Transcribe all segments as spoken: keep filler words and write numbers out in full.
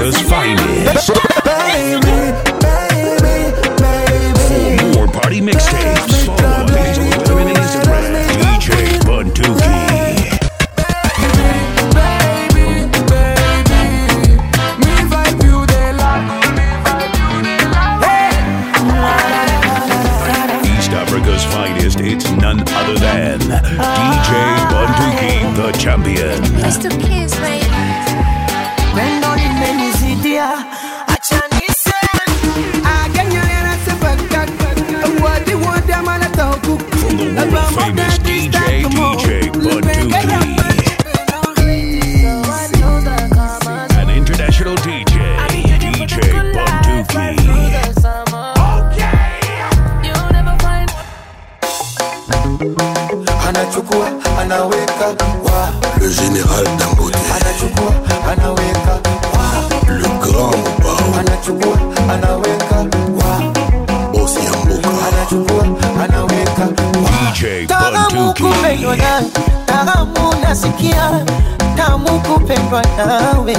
Africa's finest. Baby, baby, baby. For more party mixtapes, follow on Facebook, Twitter, and Instagram. D J Bunduki. Africa's finest, it's none other than D J Bunduki, the champion. Just a kiss, baby. When on imenisidia, acha niseme, aganya yana sepaka. What you want them on a talk. From the world famous D J, D J Bunduki. An international D J, D J Bunduki. Anachukua, anaweka, wa. Le général Dangote. Anachukua, anaweka, wa. Le grand Bao. Anachukua, anaweka, wa. Boss Yamboka. Anachukua, anaweka, wa. D J Tamu kupendwa na, tamu nasikia, tamu kupendwa nawe.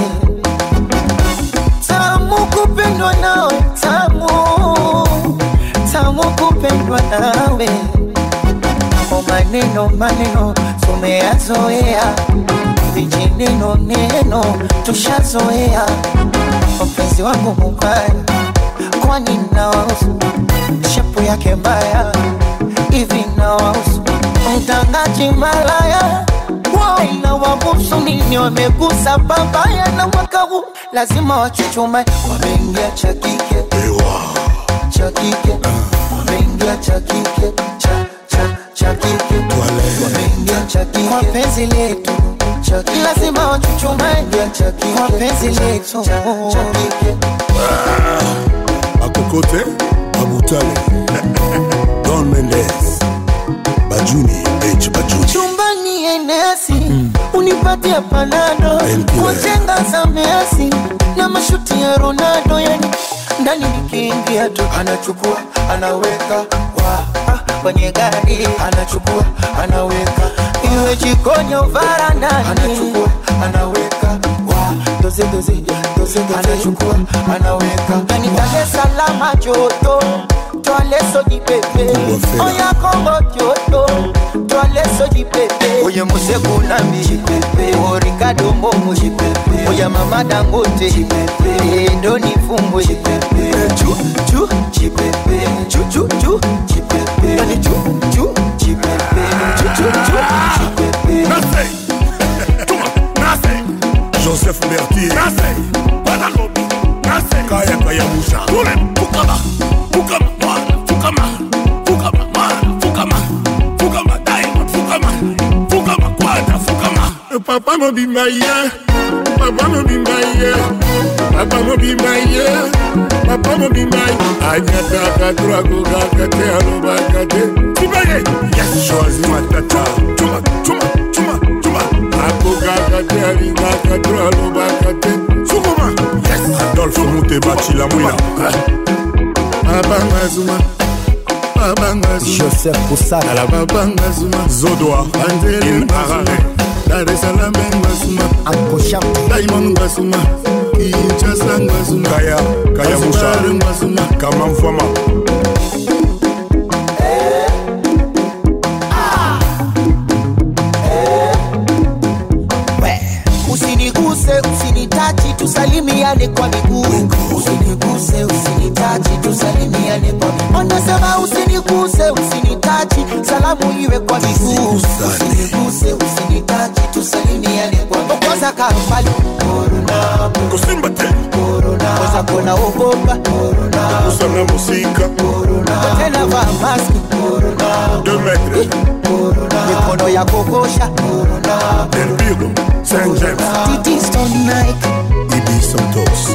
Tamu kupendwa nawe, tamu, tamu kupendwa nawe. O maneno maneno tumeyazoea, vijineno neno tushazoea. Mpenzi wangu mubaya, kwani nawahusu? Shepu yake mbaya, hivi nawahusu? Mtangaji malaya, na wabusu nini wamegusa babaya. Na mwaka huu lazima wachuchume, wameingia cha kike, cha kike, wameingia cha kike, cha chakike, wameingia chakike, kwa penzi letu chakike, lazima wachuchume chakike, kwa penzi letu chakike. Akokote, Abutale, Don Mendes, Bajuni, H Bajuni. Chumbani enesi, mm. unipatia panado, kujenga za Messi na mashuti ya Ronaldo, yani ndani nikiingia tu anachukua, anaweka, wa. Kwenye gari anachukua, anaweka, iwe jikoni au varandani. Anachukua, anaweka, wa. Doze doze, doze doze. Anachukua, anaweka, yani Dar es Salaam joto, toale soji pepe. Oya Kongo joto, toale soji pepe. Oya Musegu Nambi pepe, o Ricardo Momo pepe. Oya Mama Dangote pepe, ndo nifumbwe pepe. Chu chu pepe, chu chu chu pepe. Yani chu chu pepe, chu chu chu pepe. Nasei, Tuma, Nasei, Joseph Mertier, Nasei, Badalobi, Nasei, Kaya Kaya Moussa, Toulé, Fukama, Fukama, Mwana, Fukama, Fukama, Mwana, Fukama, Fukama, Diamond, Fukama, Fukama, Quadra, Fukama. Papa no be my year, Papa no be my year, Papa no be my year, Papa no be my. Anyata kadrago kakate alobakate. Tibaye, yes, choisi matata. Chuma, chuma, chuma, chuma. Ako kakate alinga kadra alobakate. Sukuma, yes. Adolphe Moutebachi la mouina. Abanga Zuma, Abanga Zuma. Joseph Koussana la Babanga Zuma. Zodoa, Andele Arare. Dar es Salaam Ngazuma. Anko Cham, Diamond Ngazuma. Kinshasa Ngazuma. Kaya, Kaya Moussa Ngazuma. Kamam Fama. Usiniguse, usinitachi, tusalimiane kwa miguu. Usiniguse, usinitachi, tusalimiane kwa miguu. Wanasema usiniguse, usinitachi, salamu iwe kwa miguu. Usiniguse, usinitachi, tusalimiane kwa miguu. Okoza karambali, corona, Kusimba te, corona. Okoza kona ogopa, corona. Kusana musika, corona. Tena va maski, corona. Deux mètres, corona. Mikono ya kokosha, corona. Del Pirlo, Saint James, Titi Stone Nike, Ibi Santos.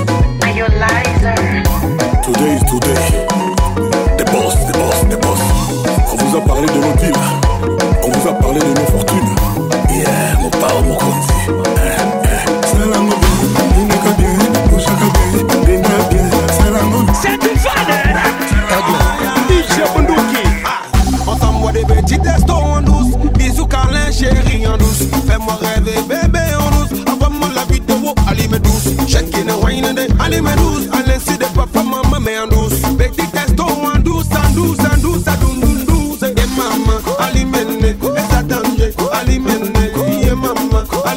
Today is today. The boss, the boss, the boss. On vous a parlé de nos deals. On vous a parlé de nos fortunes. Yeah, mon pao, mon konzi. Salam C'est une fanette. D J Bunduki. Ensemble, des petits destos en douce. Bisous, câlin, chérie en douce. Fais-moi rêver, bébé en douce. Envoie-moi la vidéo, allez me douce. Check in the wine and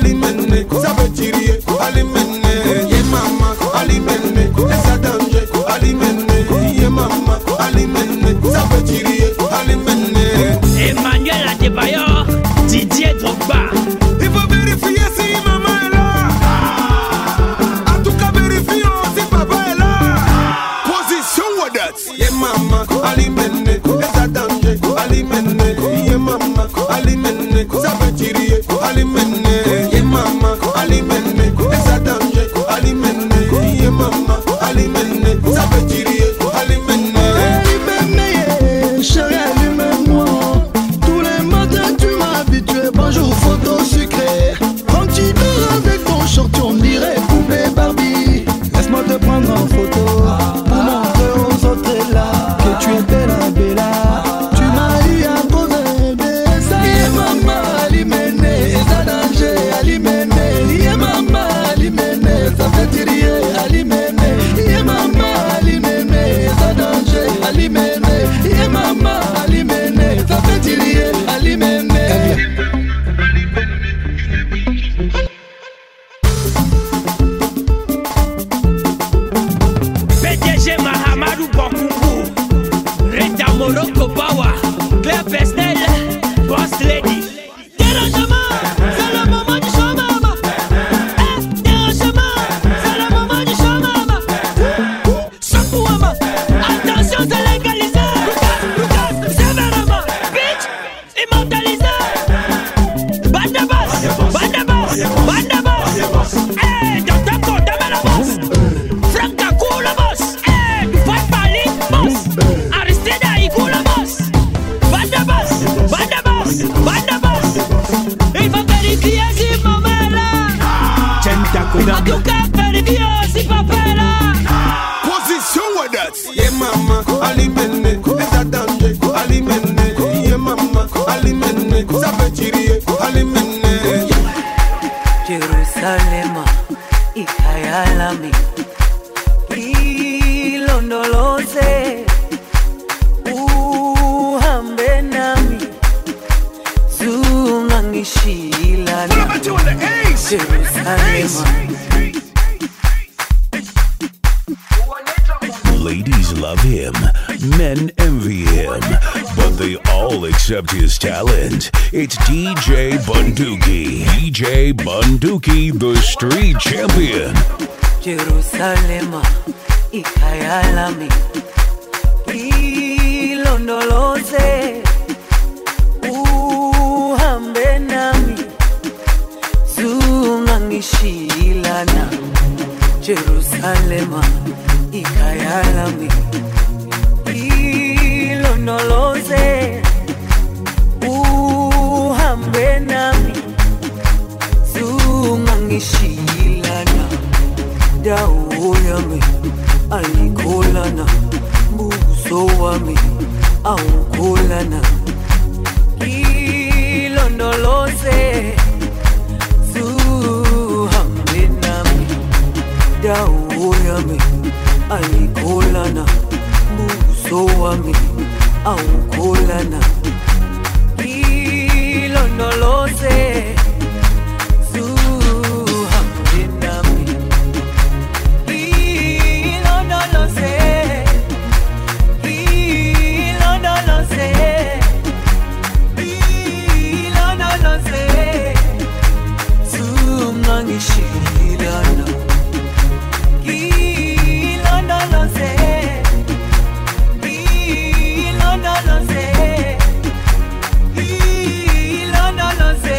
alimene, ça veut tirer, alimene, yeah mama, alimene, ça danger, alimene, yeah mama, alimene, ça veut tirer, alimene. Emmanuel Adebayor, Didier Drogba. Il faut vérifier si maman est là. En tout cas vérifions si papa est là. Position what that? Yeah mama, alimene, ça danger, alimene, yeah mama, alimene, ça veut tirer, alimene, yeah mama, alimene, ça danger, alimene, yeah mama, alimene, ça veut tirer, alimene. Alimene, chérie, allume-moi. Tous les matins tu m'as habitué. Bonjour photo sucrée. Quand tu dors avec ton short, on dirait poupée Barbie. Laisse-moi te prendre en photo pour montrer aux autres là que tu étais la bella. Tu m'as eu à cause de ça. Yeah mama, alimene, ça danger, alimene. Yeah mama, alimene, ça fait tirer, alimene. Yeah mama, alimene, ça danger, alimene. Yeah mama, alimene, ça fait tirer, alimene. P D G Mahamadou Bokumbu, Rita Morocco Bawa, Claire Pestel, Boss Lady. Dérangement, c'est le moment du show mama. Eh, dérangement, c'est le moment du show mama. Sapouama, attention c'est légalisé. Lucas, Lucas, sévèrement. Bitch, immortalisé. Bande basse, bande basse, bande basse. Eh, dans ta côte, dans la bosse. Franca cool boss, eh, du pas parler boss. Aristide il cool boss. Bande basse, bande basse, bande basse. Il faut vérifier si maman est là. En tout cas, vérifier si papa est là. Position what that? Yeah mama, alimene, ça danger, alimene, yeah mama, alimene, ça veut tirer, alimene. Jerusalema ikayalami ilondoloze uhambe nami zungangishilana Jerusalema. Ladies love him, men envy him, but they all accept his talent. It's D J Bunduki. D J Bunduki, the street champion. Jerusalema ikayalami ilondoloze uhambe nami zungangishilana Jerusalema ikayalami ilondoloze uhambe nami zungangishilana dawo yami ayikolana buso wami awukolana ilondoloze zuhambe nami dawo yami ayikolana buso wami awukolana ilondoloze zuhambe nami ilondoloze ilondoloze ilondoloze zungangishilana ilondoloze ilondoloze ilondoloze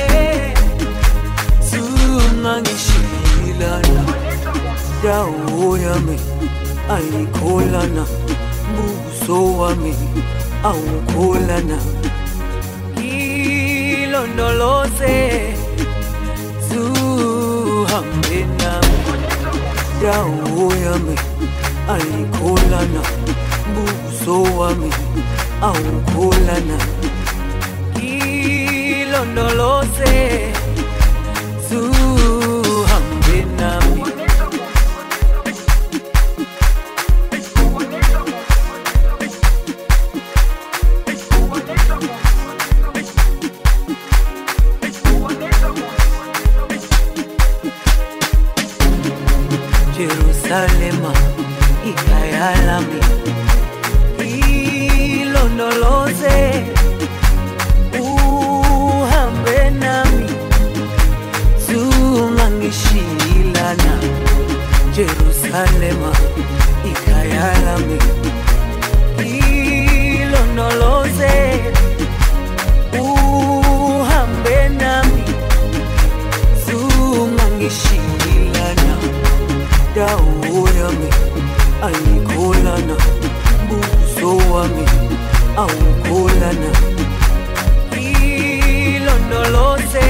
zungangishilana dawo yami ayikolana buso wami awukolana ilondoloze zuhambe nami dawo yami ayikolana buso wami awukolana ilondoloze zuhambe nami. Jerusalema ikayalami ilondoloze uhambe nami zungangishilana Jerusalema ikayalami ilondoloze uhambe nami zungangishilana dawo yami ayikholana buso wami awukholana ilondoloze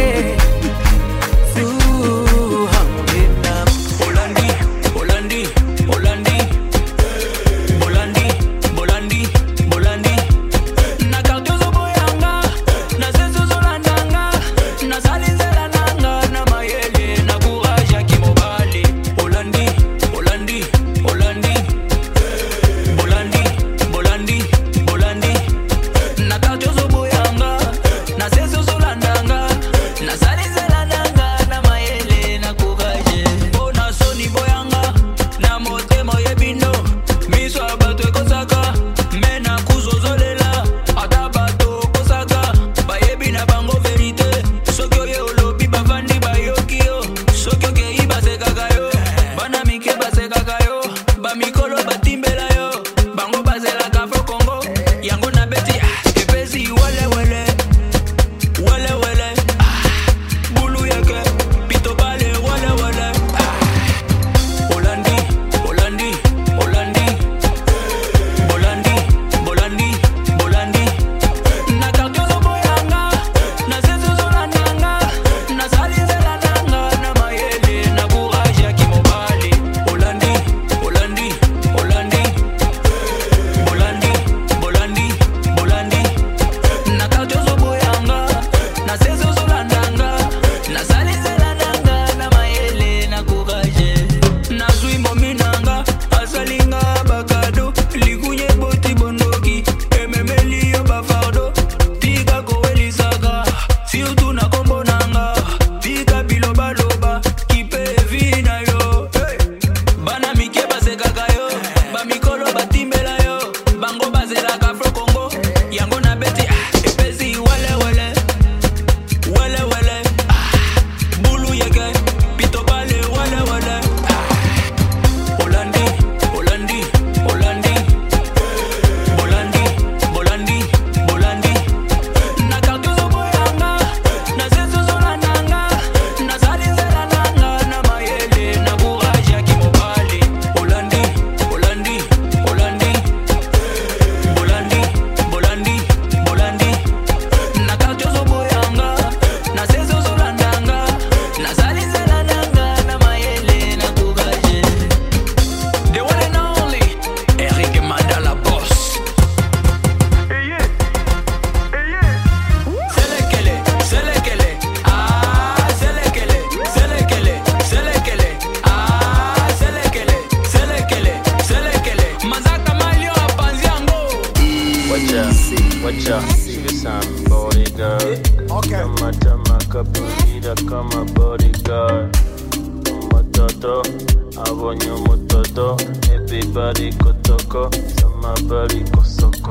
zuhambe nami Bolandi Bolandi Bolandi Bolandi Bolandi Bolandi na kautuzo boyanga na zezo zolandanga na salizela nanga na mayele na courage kimobali Bolandi Bolandi Bolandi Bolandi Bolandi Bolandi na kautuzo boyanga na zezo zolandanga na salizela nanga na mayele na courage bona soni boyanga na motemo yebindo miso abato ekosaka mena kuzozolela ata bato kosaka bayebi na bango verite soki oye olobi bavandi bayoki yo soki okei basekaka yo bana mike basekaka yo bamikolo batimbela yo bango bazelaka fo Congo yango na beti epesi wele wele wele wele bulu yeke pito bale wele wele Bolandi Bolandi Bolandi Bolandi Bolandi Bolandi na kautuzo boyanga na zezo zolandanga na salizela nanga na mayele na courage kimobali Bolandi Bolandi Bolandi Bolandi Bolandi Bolandi na kautuzo boyanga na zezo zolandanga na salizela nanga na mayele na courage na zui mominanga asalinga bakado likunye boti bondoki ememeli yo bafardo tika kowelisaka siutu na kombo nanga tika biloba loba kipe vina yo hey. Bana mike basekaka yo bamikolo batimbela yo bango bazelaka fro Congo yango na beti epesi wele wele wele wele bulu yeke pito bale wele wele Bolandi Bolandi Bolandi Bolandi Bolandi Bolandi na kautuzo boyanga na zezo zolandanga na salizela nanga na mayele na courage kimobali Bolandi Bolandi Bolandi Bolandi Bolandi Bolandi na kautuzo boyanga na zezo zolandanga na salizela nanga na mayele na courage The one and only Eric Mandala Boss. Selekele, selekele, ah, selekele, selekele, selekele, ah, selekele, selekele, selekele. Mazaka malio apanziango. Watcha, watcha, give some bodyguard. Okay. Kama tama kapulida kama bodyguard. Mototo, abonyo mototo. Everybody kotoko, somebody kosoko.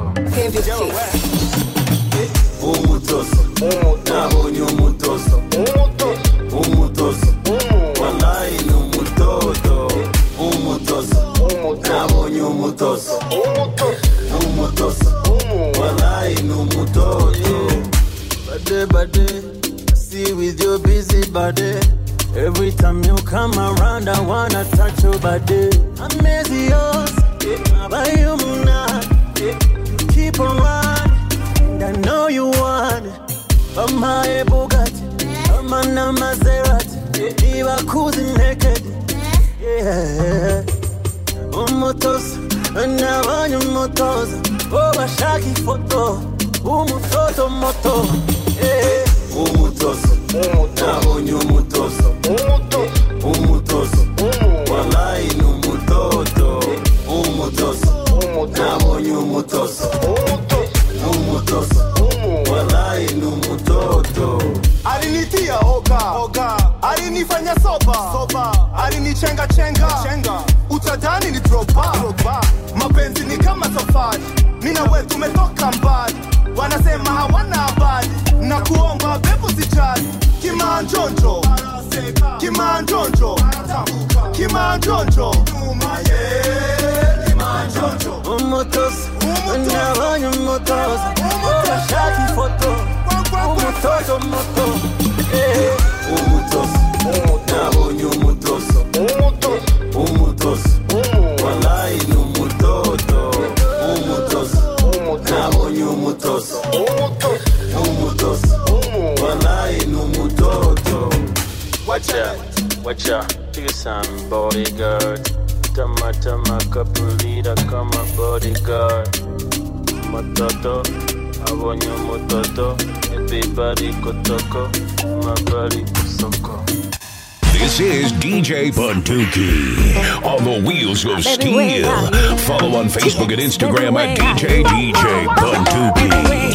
Umutoso, nabonyo umutoso, umutoso, wallahi ni umutoto, umutoso, nabonyo umutoso, umutoso, wallahi ni umutoto. Bade bade, I see with your busy body. Every time you come around, I wanna touch your body. I'm busy yours, but you not. Keep on running, and I know you want it. But my Bugatti, I'm on a Maserati. You are cruising naked, yeah. Umutos, and I want you motos. Oh, I shaki photo, umutoto moto, yeah. Umutoso, nabonyo umutoso, umutoso, wallahi ni umutoto, umutoso, nabonyo umutoso, umutoso, wallahi ni umutoto. Alinitia oga, oga. Alinifanya soba, soba. Alini wanichenga chenga utadhani ni dropa. Mapenzi ni kama safari, mina we tumetoka mbali. Wanasema hawana habari, na kuomba bebu sijali. Kimanjonjo, kimanjonjo, kimanjonjo, kimanjonjo. Umutos, unabonye umutos, urashaka ifoto. Umutos, umutos, umutos, nabonye umutos, umutos, wallahi ni umutoto. Umutos, nabonye umutos, umutos, wallahi ni umutoto. Watch out, watch out, take some bodyguard. Tama tama kapulida kama bodyguard. Mototo, abonye mototo. Everybody kotoko, my body kusoko. This is D J Bunduki on the wheels of steel. Follow on Facebook and Instagram at D J D J Bunduki.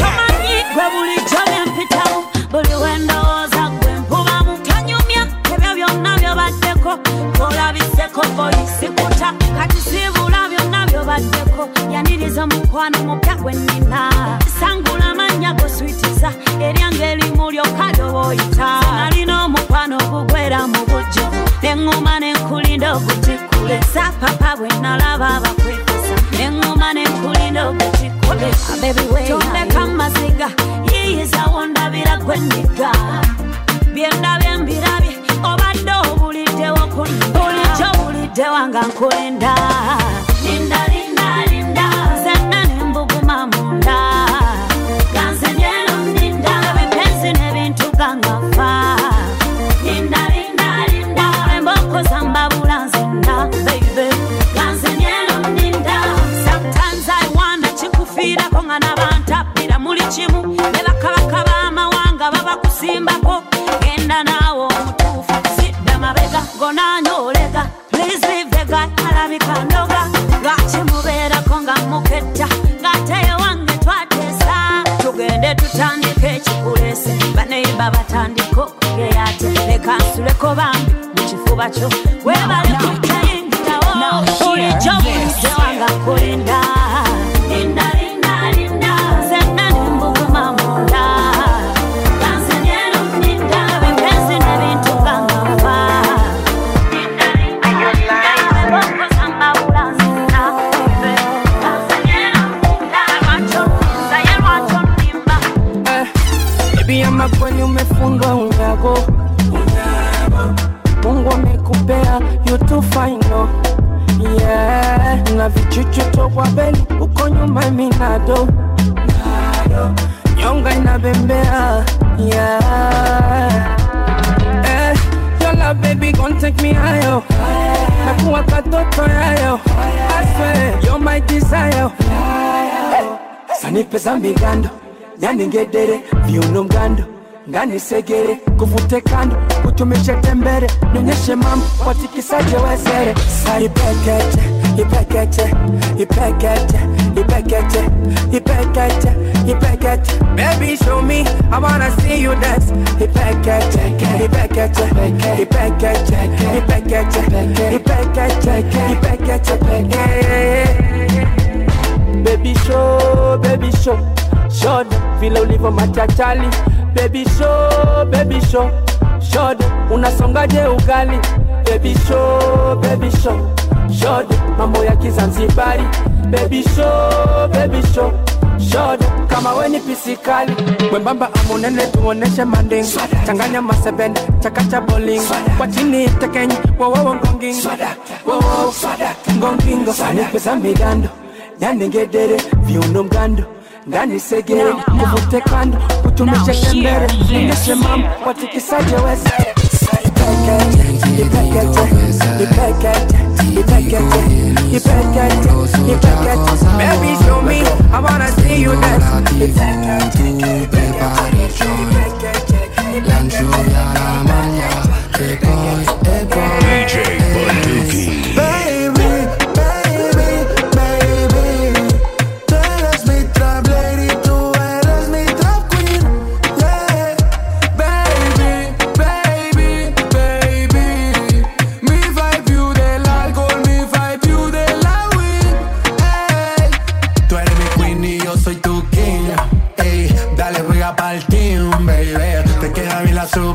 Yaniriza mukwano mupya gwenina sangula manya go sweetiza eryangeli mulyo kado boyita nalino mukwano gugwera mu bujjo nengoma nenkulinda okutikule sapapa bwe nalaba abakwekesa nengoma nenkulinda okutikule baby way tondeka maziga yiyiza wondabira gwenniga byenda byembirabye obadde obuliddewo kulinda bulijjo bulidde wanga nkulinda linda linda linda zena nembuguma munda ganzenyero ninda bipenzi nebintu gangafa linda linda linda emboko zamba bulanzinda baby ganzenyero ninda. Sometimes I wonder chikufira konga nabantapira muli chimu nebakabaka bamawanga baba kusimbako genda nawo omutuufu sidda mabega gonanyolega. Please leave the guy alabika ndoga gachimubeera konga muketta gateyo wange twatesa tugende tutandike ekikulese baneiba batandika okugeyate leka nsuleko bambi mu kifuba kyo webale kutayingirawo bulijjo bulidde wanga kulinda linda linda linda zena nembuguma munda ganzenyero ninda bipenzi nebintu gangafa. Ama kwenye umefundwa unyago Mungu amekupea you too fine no. Yeah, na vichuchu tokwa beli uko nyuma minado nyonga inabembea. Yeah, eh, your love baby gon' take me higher. Nakuwa katoto yayo, I swear you're my desire. Sanipe zambigando yani ngedere viuno mgando ngani segere kuvute kando kutumishe tembere nyonyeshe mambo watikisaje wezere ipekete ipekete ipekete ipekete ipekete ipekete baby show me I wanna see you dance ipekete ipekete ipekete ipekete ipekete ipekete baby show baby show show vile ulivyo machachali baby show baby show show unasongaje ugali baby show baby show show mambo ya Kizanzibari baby show baby show show kama weni pisikali wembamba amunene tuoneshe manding changanya maseben chakacha bowling kwa chini tekenyi wowo ngonging wowo ngongingo sanipesa migando yani ngedere viuno mgando ngani segere kuvute kando kutumishe tembere nyeshe mambo watikisaje wezere ipekete ipekete ipekete ipekete ipekete baby show me I wanna see you dance ipekete D J Bunduki. Baby, baby, baby, tú eres mi trap lady, tú eres mi trap queen. Yeah, baby, baby, baby, mi vibe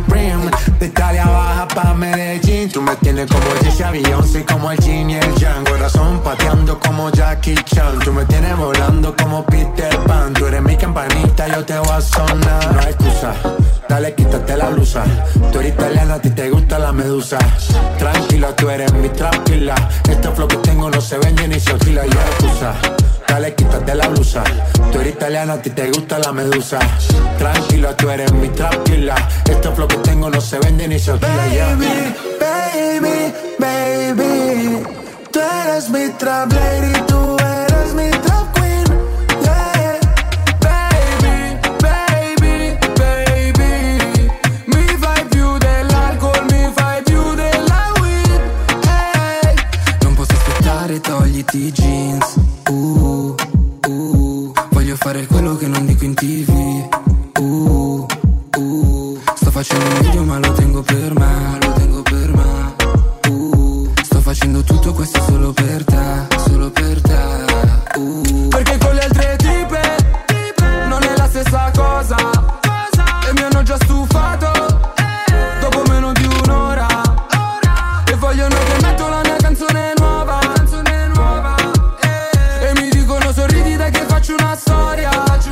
Supreme. De Italia baja pa' Medellín. Tú me tienes como Jessie, Beyoncé, como el Jin y el Yang. Corazón pateando como Jackie Chan. Tú me tienes volando como Peter Pan. Tú eres mi campanita, yo te voy a sonar. No hay excusa, dale, quítate la blusa. Tú eres italiana, a ti te gusta la medusa. Tranquila, tú eres mi tranquila. Este flow que tengo no se vende ni se oscila. Y no hay excusa, dale, quítate la blusa. Tú eres italiana, a ti te gusta la medusa. Tranquila, tú eres mi tranquila. Este flow que tengo no se vende ni se oscila. Baby, baby, baby, tú eres mi trap lady, tú eres mi trap queen. Yeah. Baby, baby, baby, mi vibe più dell'alcol, mi vibe più della weed. Hey. Non posso aspettare, togliti i jeans. Uh, uh, voglio fare quello che non dico in tivù. Uh, uh, sto facendo un video ma lo tengo per me, lo tengo per me. Uh, sto facendo tutto questo solo per te, solo per te. Uh. Perché con le altre tipe non è la stessa cosa. E mi hanno già stufato dopo meno di un'ora. E vogliono che metto la mia canzone nuova. E mi dicono sorridi dai che faccio una storia.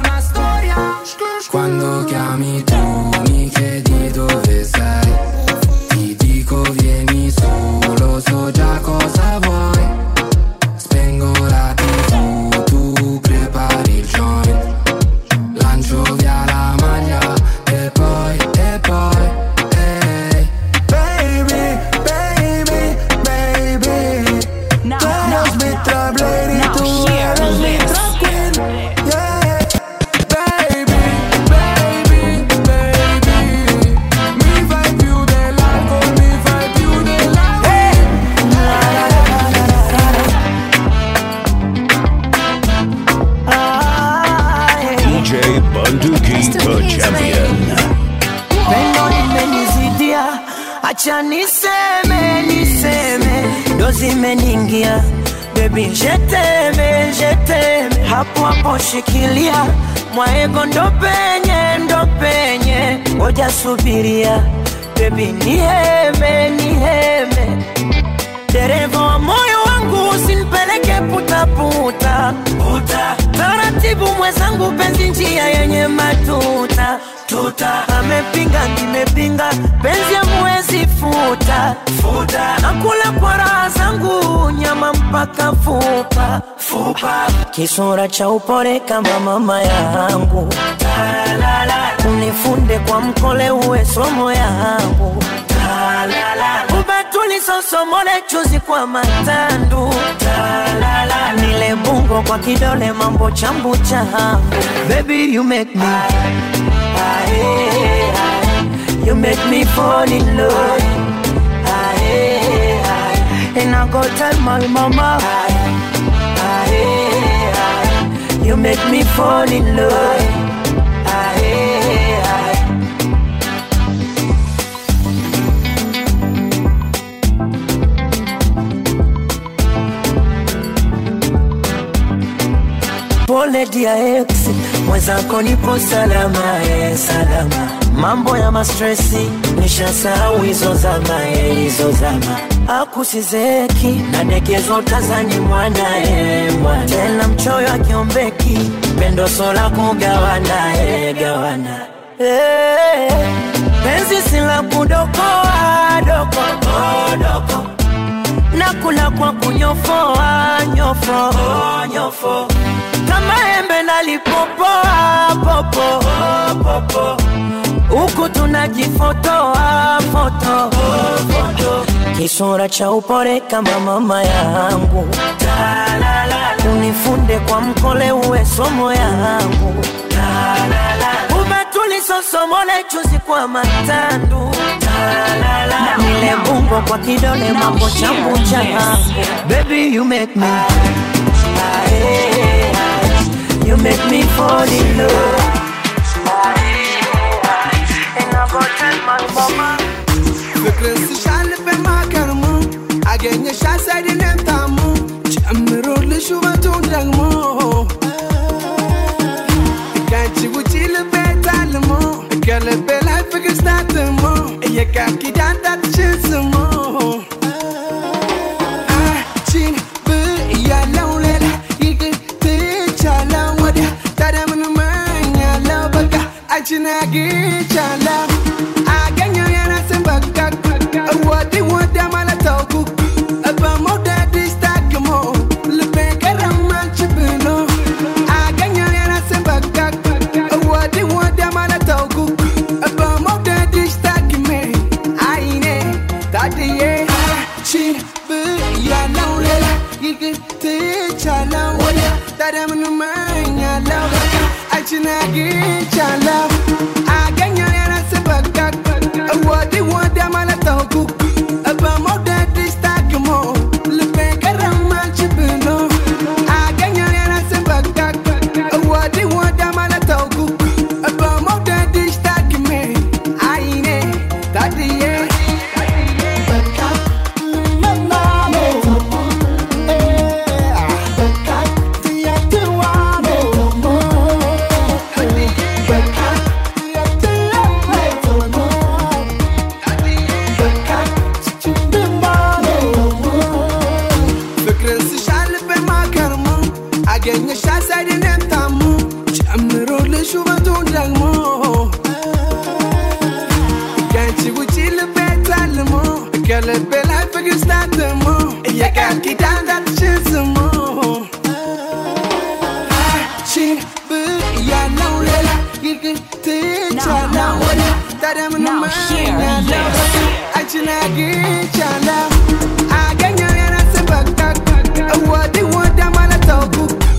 Quando chiami tu mi chiedi dove sei, ti dico vieni su, lo so già cosa vuoi. Spengo la tivù, tu prepari il joint, lancio via la maglia e poi, e poi, ehi. Baby, baby, baby, Now, tú now, eres mi trap lady, now, tú hear eres mi this. trap queen. Yeah. Baby, baby, baby, mi fai più dell'alcol, mi fai più della weed. D J Bunduki, the champion. Pendo limenizidia, acha niseme, niseme, dozi imeningia. Baby, jeteme, jeteme, hapo hapo shikilia. Mwaego ndo penye, ndo penye, ngoja subiria. Baby, niheme, niheme, dereva wa moyo wangu usinipeleke puta puta puta. Taratibu mwenzangu, penzi njia yenye matuta tuta. Amepinga nimepinga, penzi hamwezi futa futa. Nakula kwa raha zangu, nyama mpaka fupa fupa. Kisura cha upole kama mama yangu, unifunde kwa mkole uwe somo yangu. Ubatuli sosomole chuzi kwa matandu. Nile bungo kwa kidole mambo chambu changu. Baby you make me, aye, aye. You make me fall in love, aye, aye. And I go tell my mama, aye, aye, aye. You make me fall in love, aye, aye. Pole dia ex, mwenzako nipo salama, eh, salama. Mambo ya mastresi, nishasahau hizo zama, eh, hizo zama. Akusizeki, na dekezo tazani mwana, eh, mwana. Tena mchoyo akiombeki, pendo sola kugawana, eh, gawana. Eh, penzi sila kudokoa, doko, oh, doko. Nakula kwa kunyofoa, nyofo, oh, nyofo. Kama embe nalipopoa, popo, oh, popo. Uku tunajifotoa, foto, oh, foto. Kisura cha upole kama mama yangu, unifunde kwa mkole uwe somo yangu. Ubatuli sosomole chuzi kwa matandu. Nile bungo kwa kidole mambo chambu changu. Baby you make me, aye, aye. You make me fall in love, aye, aye. And I go tell my mama. Le principal pe makarmu, agenye shasa di nentamu. Chamro le shuba tondangmo. Kanchi wuchile betalmo, kale bela fikir statmo. You can't get down that shit some more. Ah, chin, but ya lonely. You can take your love with ya. That I'm in the mind, ya love baga. I china get your love. I can you hear us in baga. What they want them all to cook. About more that this tag more. Look back at a man chipino. I can you hear us in baga. What they want them all to cook. About more that this tag me. I know that the year. Chin, but ya lonely. You can take your love with ya. That I'm in the mind, ya love. I china get your love. I can you hear us in baga. What they want them all to cook. About more than this tag more. Look back at a man chipino. I can you hear us in baga. What they want them all to cook. About more than this tag me. I know that the year. Gagné chasse à des netamu, j'aime le chouva ton dragmo. Quand tu vous dis le pétalement, que le bel a fait que c'est un mot. Et y'a qu'un qui t'a d'acheter ce mot. Chin, but y'a lonely, y'a que t'es chala. T'as des mots, y'a love. I china get your love. I gagné rien à ce bac. What they want, I'm on a talk.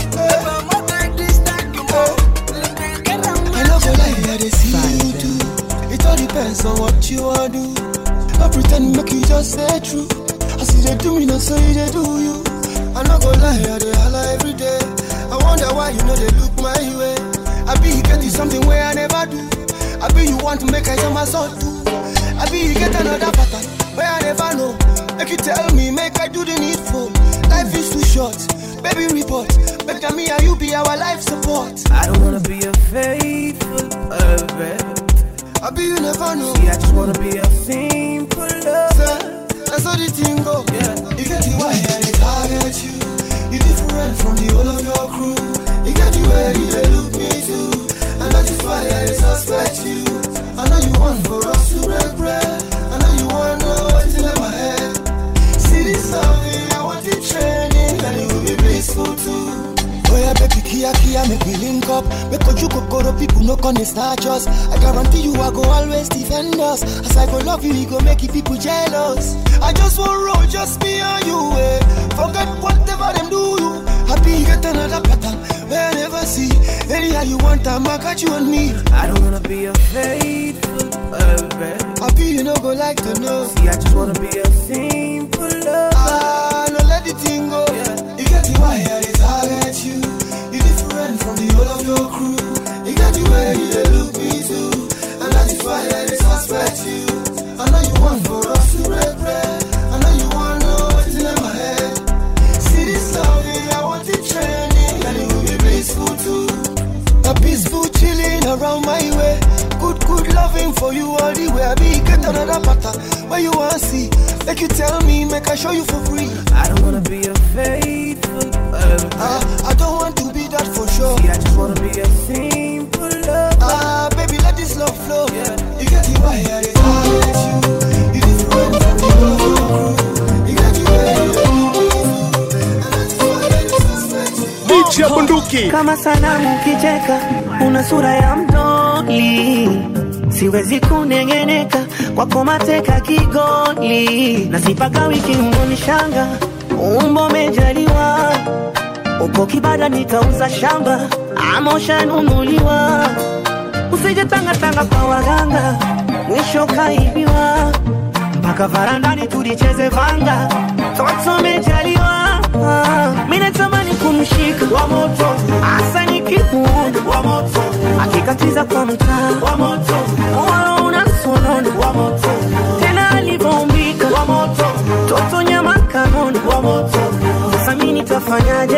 It all depends on what you want to do. I pretend make you just say true. I see they do me, not so they do you. I'm not gonna lie, I they holla every day. I wonder why you know they look my way. I be you get you something where I never do. I be you want to make I my salt too. I be you get another pattern where I never know. Make you tell me, make I do the needful. Life is too short, baby report. Make me and you be our life support. I don't wanna be a faithful lover. I be you never know. See, I just wanna be a simple lover. That's how the thing go. Yeah. You get the way I target you. You different from the whole of your crew. You get the way they look me too. And that is why I suspect you. I know you want for us to regret. I know you want to know what's in my head. See this loving, I want it training, and it will be blissful too. Oh yeah, baby, kia kia, make we link up. Make you go go to people, no con snatch us. I guarantee you, I go always defend us. As I go love you, we go make you people jealous. I just want roll, just me and you, eh. Forget whatever them do you. Happy get another pattern, where I never see. Area you want, I got you and me. I don't wanna be a faithful lover. Happy you no go like to know. See, I just wanna be a simple lover. Ah, no let the thing go. Yeah. You get the why I target you. You different from the whole of your crew. You got the way you look me too. And that is why I suspect you. I know you want for us to regret. I know you want to know what's in my head. See this loving, I want it training, and it will be blissful too. A peaceful chilling around my way. Good, good loving for you all the way. I be get another pattern where you want to see. Make you tell me, make I show you for free. I don't wanna be a faithful lover. uh, I don't want to be that for sure. See, I just wanna be a simple lover. Ah, uh, baby, let this love flow. Yeah. You get the way I target you. You different from the whole of your crew. You get the way you look. And that's why I suspect you. D J Bunduki. Kama sanamu kicheka, una sura ya mdoli. Siwezi kunengeneka kwako mateka kigoli. Na sipaka wiki unonishanga, umbo mejaliwa. Uko kibada nitauza shamba, ama ushanunuliwa. Usije tanga tanga kwa waganga, mwisho kaibiwa. Mpaka varandani tulicheze vanga, toto mejaliwa. Mine tamani kumshika wa moto, asa nikimuona wa moto. Akikatiza kwa mtaa wa moto, wala unasonona wa moto. Tena alivombika wa moto, toto nyama kanoni wa moto. Sasa mimi nitafanyaje?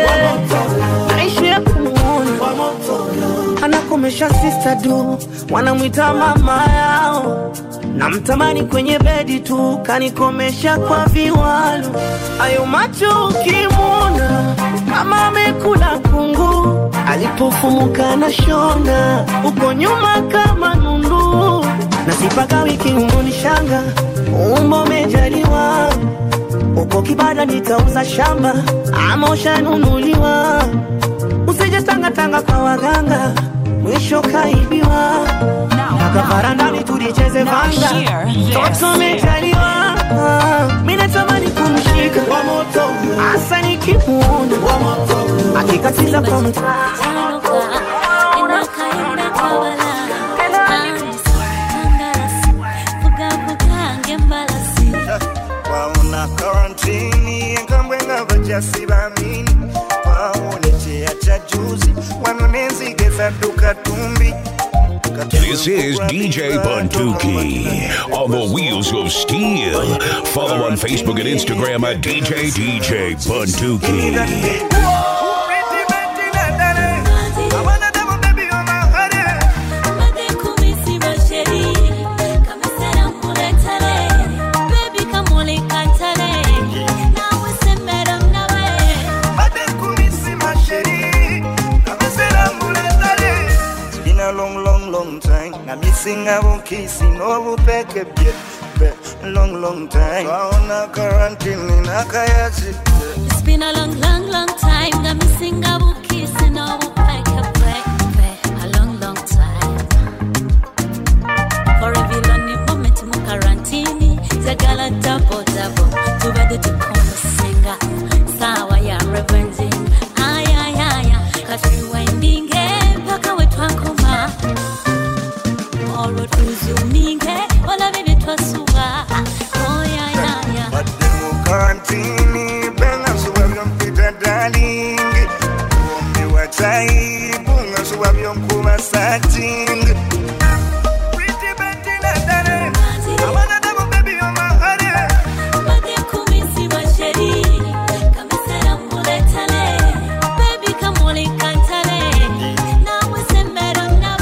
Naishi ya kumuona wa moto. Anakomesha sister du, wanamwita mama yao. namtamani kwenye bedi tu, kanikomesha kwa viwalo. Ayo macho ukimwona kama amekula kungu, alipofumuka na shona uko nyuma kama nundu. Nasipaka wiki umoni shanga, umbo mejaliwa. Uko kibada nitauza shamba, ama ushanunuliwa. Usije tanga tanga kwa waganga, mwisho kaibiwa. Naka varandani tulicheze vanga, toto mejaliwa. Mina tamani kumshika wa moto, asa nikimuona wa moto, akikatiza kwa mtaa. Wauna quarantini, engambwe ngabajasiba mini. Waone chea cha juzi, wanonezi geza duka tumbi. This is D J Bunduki on the wheels of steel. Follow on Facebook and Instagram at D J D J Bunduki. Missing a kissing over back a bit, long, long time. On a quarantine in a kayachi. It's been a long, long, long time. I'm missing a kissing over back a bit, a long, long time. For every lonely moment, in quarantine, the gala double, double. Too bad to come singer. Sawa ya revenging. Ay, ay, ay, ay. Cause we winding game, back away to Akuma. All what was you mean, all of it was so oh, yeah, yeah, yeah. But the quarantine, Benga, so I'm going to be the darling. You are tired, Bunga, so I'm going to be a satin. Pretty Betty, I want to have a baby on my head. But they come in, see my sherry. Come and say, I'm going to tell it. Baby, come on, and can't tell it. Now we say, madam, now.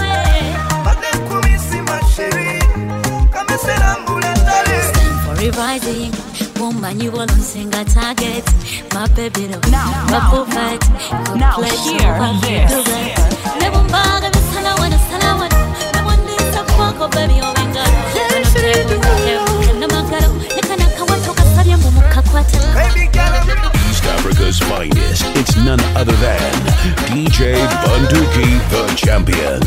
For revising, woman, you will on sing a target. My baby, no, my provide. Now hear this. Never bag of a son, I want a son, I want. I want this a fuck of baby, oh my god. East Africa's finest. It's none other than D J Bunduki, the champion.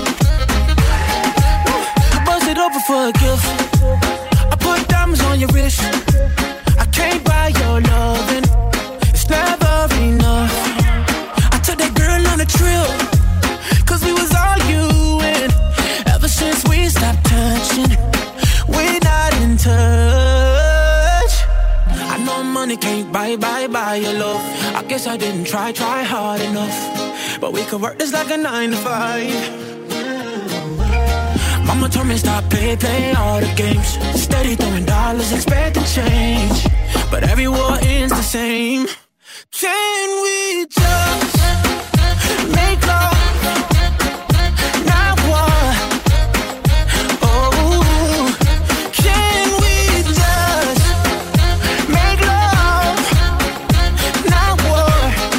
Buzz it open for a gift. I put diamonds on your wrist. I can't buy your loving. It's never enough. I took that girl on a trip, cause we was arguing. Ever since we stopped touching, we're not in touch. I know money can't buy, buy, buy your love. I guess I didn't try, try hard enough. But we could work this like a nine to five. Mama told me stop, play, play all the games. Steady throwing dollars, expecting change. But every war ends the same. Can we just make love? Not war. Oh, can we just make love? Not war.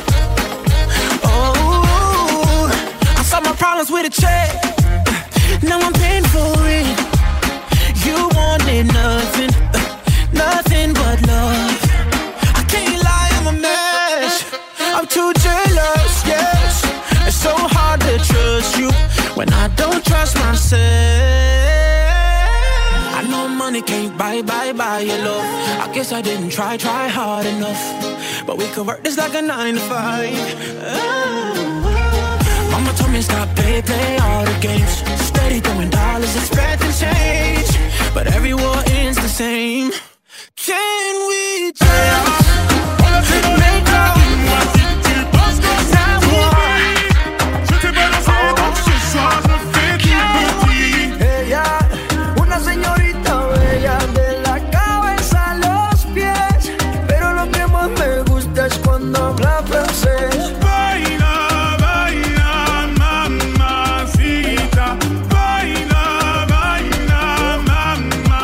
Oh, I solved my problems with a check. Now I'm paying for it. You wanted nothing, nothing but love. I can't lie, I'm a mess. I'm too jealous, yes. It's so hard to trust you when I don't trust myself. I know money can't buy, buy, buy your love. I guess I didn't try, try hard enough. But we could work this like a nine to five. Oh. Mama told me stop, play, play all the games. Steady throwing dollars, expecting change. But every war ends the same. Can we just make love? Una señorita bella de la cabeza a los pies, pero lo que más me gusta es cuando habla francés. Baila, baila, mamacita. Baila, baila, mamacita.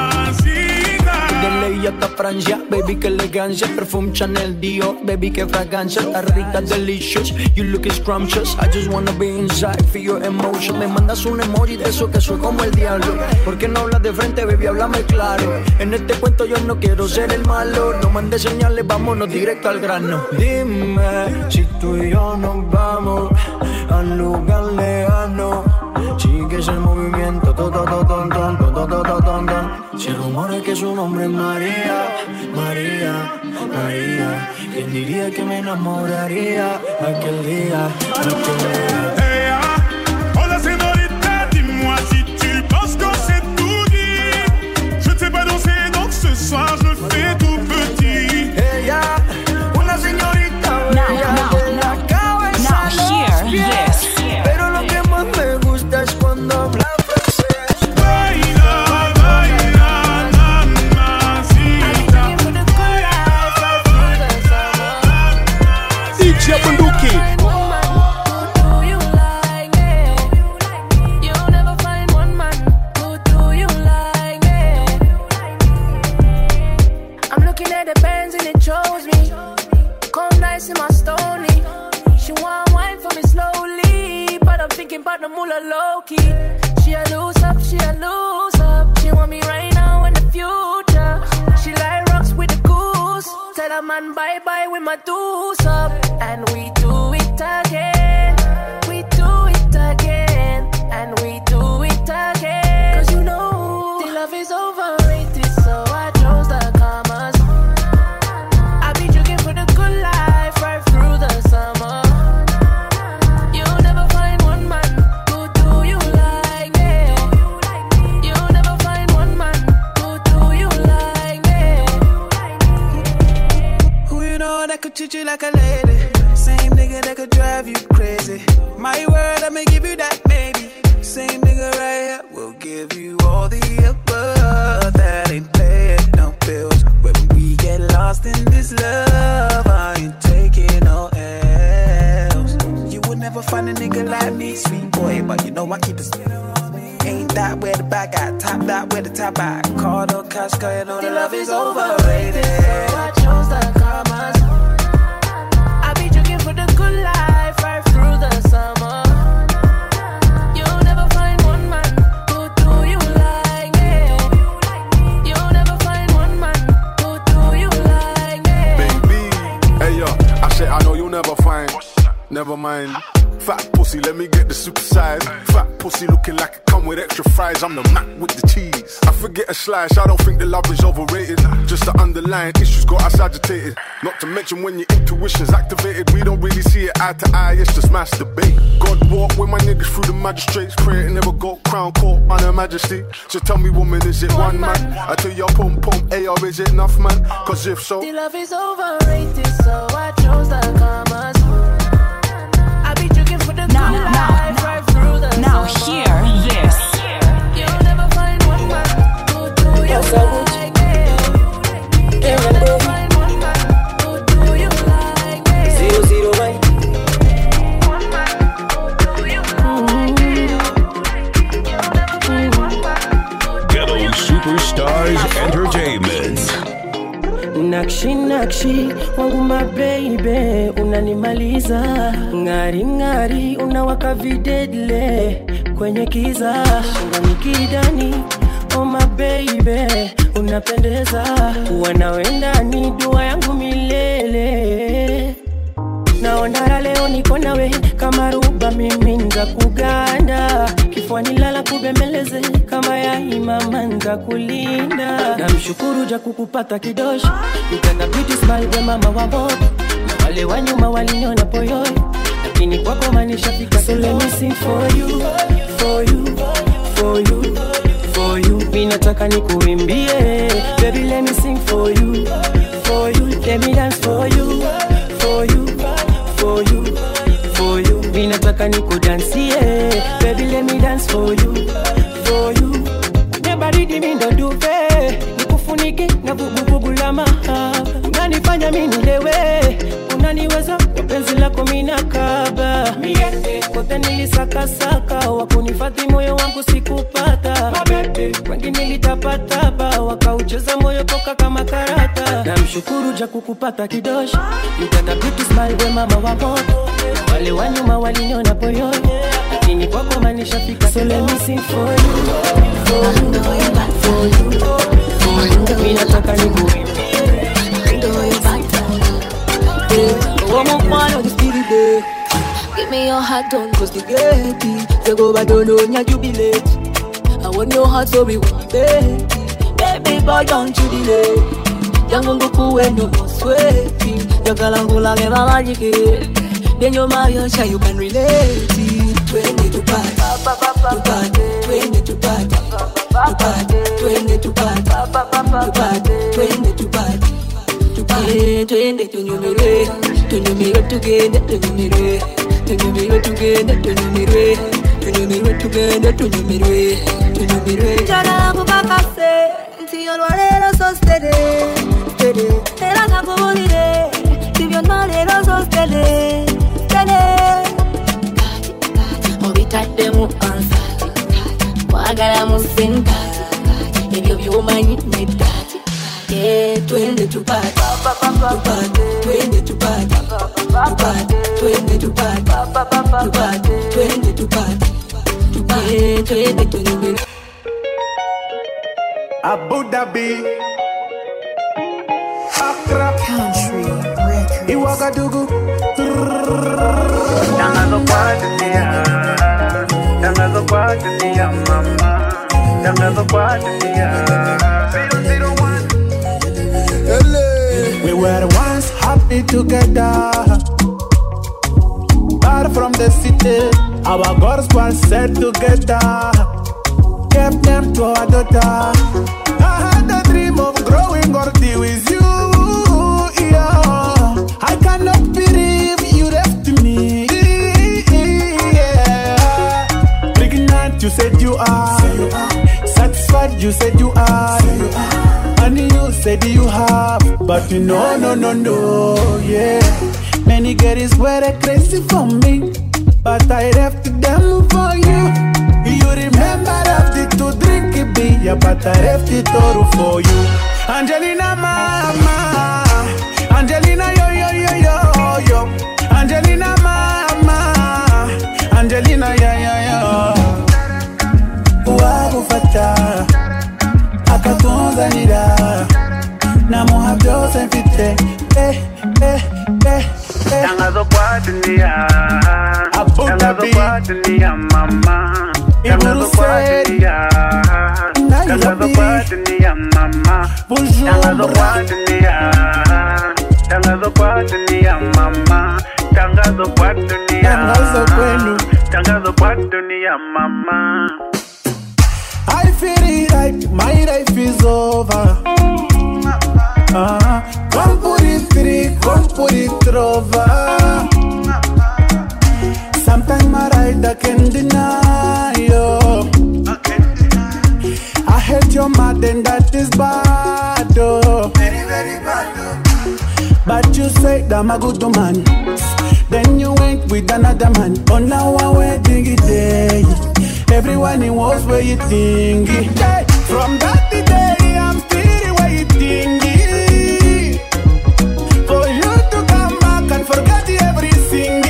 Italia hasta Francia, baby, que elegancia. Perfume Chanel, Dior, baby, que fragancia. Está rica, delicious, you look scrumptious. I just wanna be inside, feel your emotion. Me mandas un emoji de eso que soy como el diablo. ¿Por qué no hablas de frente, baby? Háblame claro. En este cuento yo no quiero ser el malo. No mandes señales, vámonos directo al grano. Dime si tú y yo nos vamos al lugar lejano. Sigues el movimiento, todo, todo, todo, todo, todo, todo, todo. Si rumores que su nombre es María, María, María. ¿Quién diría que me enamoraría aquel día, aquel día? Hey, ah, hola señorita, dis-moi si tu penses que c'est tout dit. Je ne sais pas danser, donc ce soir je fais tout petit. Hey, ah, una señorita bella de la cabeza a los pies. Pero lo que más me gusta es cuando habla francés. Baila, baila, mamacita. D J Bunduki. I'm looking at the Benz and it shows me. Come nice in my stony. She want wine for me slowly, but I'm thinking about the moolah low-key. She a lose up, she a lose up. She want me right now in the future. She like rocks with the goose. Tell a man bye-bye with my deuce up. And we do it again. We do it again. And we do it again. Cause you know the love is overrated, so I chose the commas. I be drinking for the good life right through the summer. You'll never find one man who do you like me. You'll never find one man who do you like me. Who you know that could treat you like a lady? Same nigga that could drive you crazy. My word, I'ma give you that, baby. Same nigga right here will give you all the above. That ain't paying no bills. When we get lost in this love, I ain't taking no L's. You will never find a nigga like me, sweet boy, but you know I keep it. Ain't that where the bag at? Top that where the top at? Call no cash, cause you know the love is overrated. So I chose the commas. I be drinking for the good life right through the summer. You'll never find one man who do you like me. You'll never find one man who do you like me. Baby, hey yo, I said I know you'll never find. Never mind. Fat pussy, let me get the super size. Fat pussy looking like it come with extra fries. I'm the Mac with the cheese. I forget a slice, I don't think the love is overrated. Just the underlying issues got us agitated. Not to mention when your intuition's activated. We don't really see it eye to eye, it's just masturbate. God walk with my niggas through the magistrates. Pray it never got crown court on her majesty. So tell me woman, is it one man? I tell you pum pum, A or is it enough man? Cause if so, the love is overrated, so I chose the commas. Now, now, right through the now summer. hear this. You'll never find one man who do you like me. You'll never find one man who do you like me. Zero, zero, right? One man who do you like me. You'll never find one man who do Ghetto Superstars Entertainment. Nakshi nakshi wangu my baby, unanimaliza ngari ngari, unawaka videdle kwenye kiza, shingani kidani, oh my baby, unapendeza, wanawenda ni dua yangu milele. Naona leo niko nawe kama ruba, mimi nza kuganda, kifuani lala kubembeleze kama ya imama nza kulinda. Namshukuru ja kukupata kidoshi, ukanda beauty smile kwa mama wa bob, na wale wa nyuma waliniona poyoi, lakini kwako manisha fika. So let me sing for you, for you, for you, for you. Mimi nataka nikuimbie, baby let me sing for you, for you. Let me dance for you, for you, for you, for you. Mimi nataka nikudansie, baby let me dance for you, for you. Nebaridi mimi ndo duve, nikufunike na vuguvugu la mahaba. Unanifanya mimi nilewe, unaniweza kwa penzi lako mimi nakaba. Mie kote nilisaka saka, wakunifadhi moyo wangu sikupata. Wengi nilitapatapa, wakaucheza moyo toka kama kaya. kushukuru ja kukupata kidoshi. You got a pretty smile we mama wako. Wale wa nyuma waliniona poyoni, lakini kwako manishafika. So let me sing for you, for you, for you, for you. Mimi nataka nikuimbie. One more one on the spirit day. Give me your heart, don't cause the gate. Say go back, don't know, ya jubilate. I want your heart so we will be baby. Baby boy, don't you delay. Yango nguku when you no sweating. Yakalangula neva magic. Then your Mario show you can relate. Twenty to party, to party, twenty to party, to party, twenty to party, to party, twenty to party. Twende tunyumire, tunyumire tugende, tunyumire, tunyumire tugende, tunyumire, tunyumire tugende, tunyumire, tunyumire. Jana kubakase, nti olwalero so steady, steady. Era kakubulire, tibyo nalero so steady, steady. Obitadde mu ansa, wagala musinga, ebyo by'omanyi nedda. Yeah, twende to party, to party, twende to party, to party, twende to party, to party, twende to party, to party, twende to New Abu Dhabi, Accra, Country, Iwagadugu, Tangazo kwa dunia, tangazo kwa dunia mama, tangazo kwa dunia. We were once happy together, far from the city. Our girls were set together, kept them to our daughter. I had a dream of growing up with you, yeah. I cannot believe you left me, yeah. Pregnant, you said you are. Satisfied, you said you are. And you said you have, but you know, no, no, no, yeah. Many girls were crazy for me, but I left them for you. You remember after to drink it beer, but I left it all for you. Angelina, mama, Angelina, yo, yo, yo, yo, yo. Angelina, mama, Angelina, yo, yo, yo. Wagufata. Akatunzanira namuha byose mfite eh eh eh eh. Tangazo kwa dunia, tangazo kwa dunia mama, tangazo kwa dunia, tangazo kwa dunia mama, tangazo kwa dunia, tangazo kwa dunia mama, tangazo kwa dunia, tangazo kwenu, tangazo kwa dunia mama. I feel it like my life is over. Uh, come put it three, come put it over. Sometimes I ride, I can't deny you. I hate your mad and that is bad, oh. Very, very bad, oh. But you say I'm a good man. Then you went with another man on our wedding day. Everyone was waiting. Hey, from that day, I'm still waiting for you to come back and forget everything.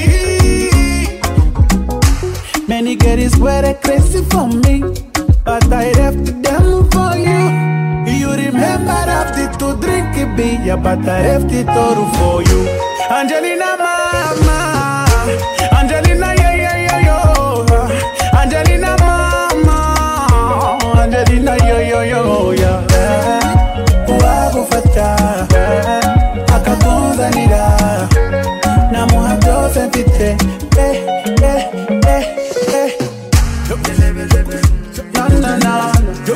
Many girls were crazy for me, but I left them for you. You remember after to drink a beer, but I left it all for you. Angelina, mama, Angelina, yeah, yeah, yeah, yeah. Angelina, mama, Angelina, yo, yo, yo, yo, yeah. Wagufata, akatunzanira namuha byose mfite eh, eh, eh, eh. Na, na, na.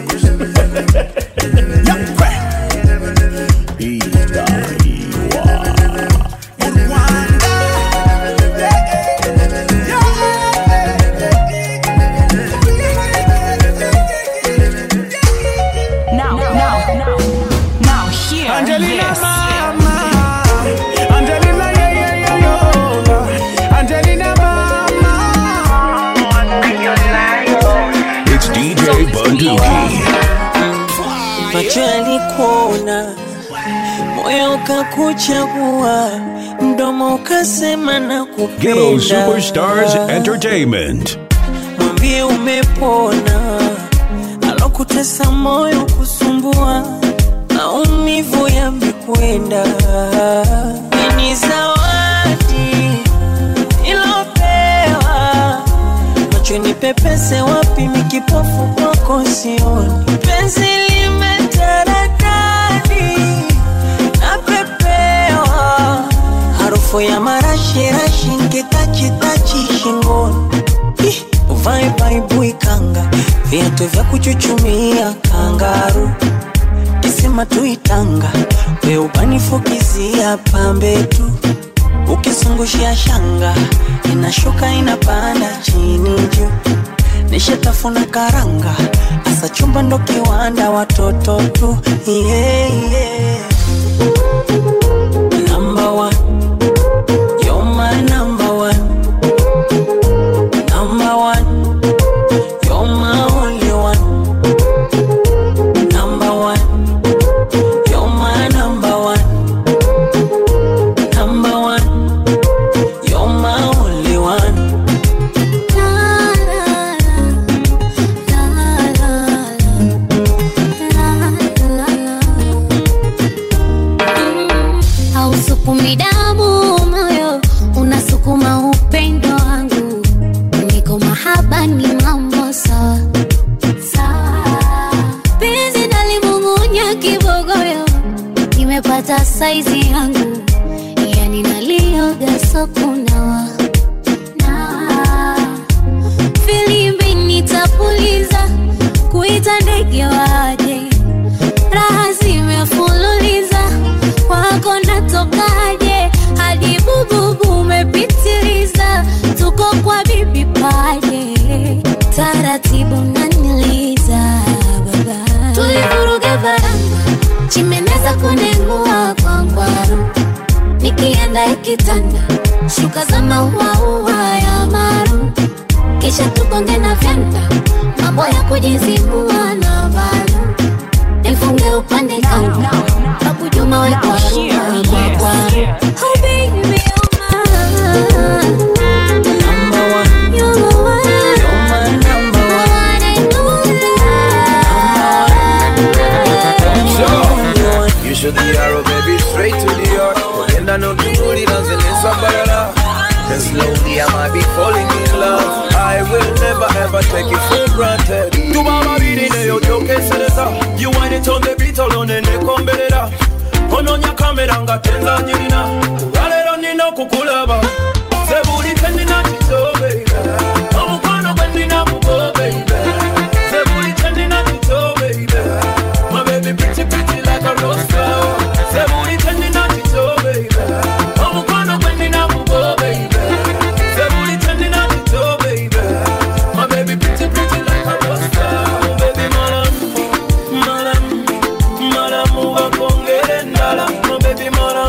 Angelina, mama, Angelina, yeah, yeah, yeah, yeah. Angelina, mama. It's D J Bunduki. Macho yalikuona moyo ukakuchagua, mdomo ukasema na kupenda. Ghetto Superstars Entertainment. Mwambie umepona, alokutesa moyo kusumbua, maumivu yamekwenda. Ni zawadi ilopewa, macho ni pepese wapi mikipofu kwako sioni. Penzi limetaradadi napepewa, harufu ya marashi rashi nkitachi tachi shingoni. Uvae baibui kanga, viatu vya kuchuchumia kangaru, kisima tuitanga, we ubanifukizia pambe tu. Ukizungushia shanga, inashuka inapanda chini juu. Nishatafuna karanga, asa chumba ndo kiwanda watoto tu. Yeah, yeah. Number one, you're my number one. Number one, you're my only one. Number one, you're my number one. Number one, you're my only one. Hausukumi damu moyo, unasukuma upendo wangu. Niko mahaba ni mambo sawa sawa. Penzi nalimung'unya kibogoyo, nimepata saizi yangu. Yani nalioga sokunawa na filimbi nitapuliza, kuita ndege waje. Raha zimefululiza, wako natokaje. Hadi bububu umepitiliza, tuko kwa bibi paje. Taratibu naniliza baba, tulivuruga baranga, chimeneza kunengua kwa ngwaru. Nikienda ikitanda, shuka za maua ua ya maru. Kisha tukonge na vyanda, mambo ya kujizibua na valu. Nifunge upande kanga, pakujuma we kwa ruwa kwa kwa. Oh baby, you're mine. Number one, You're the one. you're my number one. You should the arrow, baby, straight to the heart. And I know the booty dancing in Sambarala. And slowly I might be falling in love. I will never ever take it for granted. Tu mama bidi ne yo joke sereza. You want it on the beat alone ne kombelera. Ono nya kamera nga tenza nyirina. Galero nino kukulaba. Sebuli tendina chito baby. Omukono gwendina mugo baby. Sebuli tendina chito baby. My baby pretty pretty like a rose flower. Sebuli tendina chito baby. Omukono gwendina mugo baby. Sebuli tendina chito baby. My baby pretty pretty like a rose flower. Baby malam, malam, malam uva kongere ndala. My baby malam,